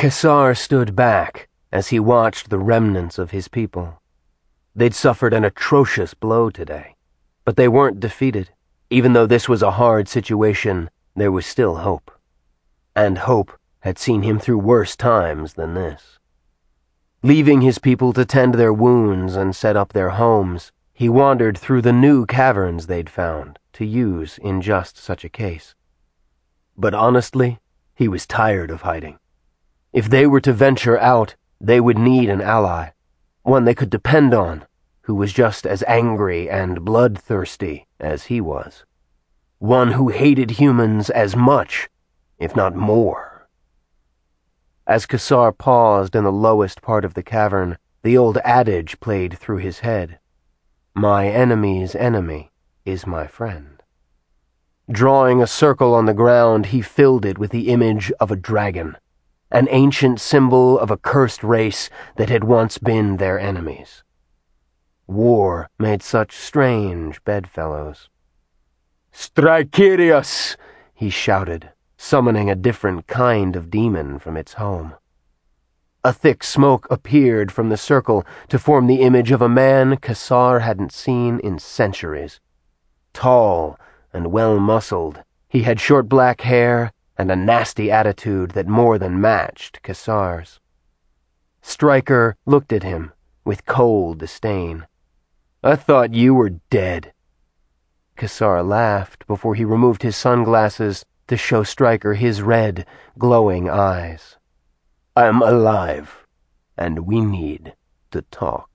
Kassar stood back as he watched the remnants of his people. They'd suffered an atrocious blow today, but they weren't defeated. Even though this was a hard situation, there was still hope. And hope had seen him through worse times than this. Leaving his people to tend their wounds and set up their homes, he wandered through the new caverns they'd found to use in just such a case. But honestly, he was tired of hiding. If they were to venture out, they would need an ally, one they could depend on, who was just as angry and bloodthirsty as he was. One who hated humans as much, if not more. As Kassar paused in the lowest part of the cavern, the old adage played through his head. My enemy's enemy is my friend. Drawing a circle on the ground, he filled it with the image of a dragon, an ancient symbol of a cursed race that had once been their enemies. War made such strange bedfellows. "Strykirios!" he shouted, summoning a different kind of demon from its home. A thick smoke appeared from the circle to form the image of a man Kassar hadn't seen in centuries. Tall and well-muscled, he had short black hair and a nasty attitude that more than matched Kassar's. Stryker looked at him with cold disdain. "I thought you were dead." Kassar laughed before he removed his sunglasses to show Stryker his red, glowing eyes. "I'm alive, and we need to talk."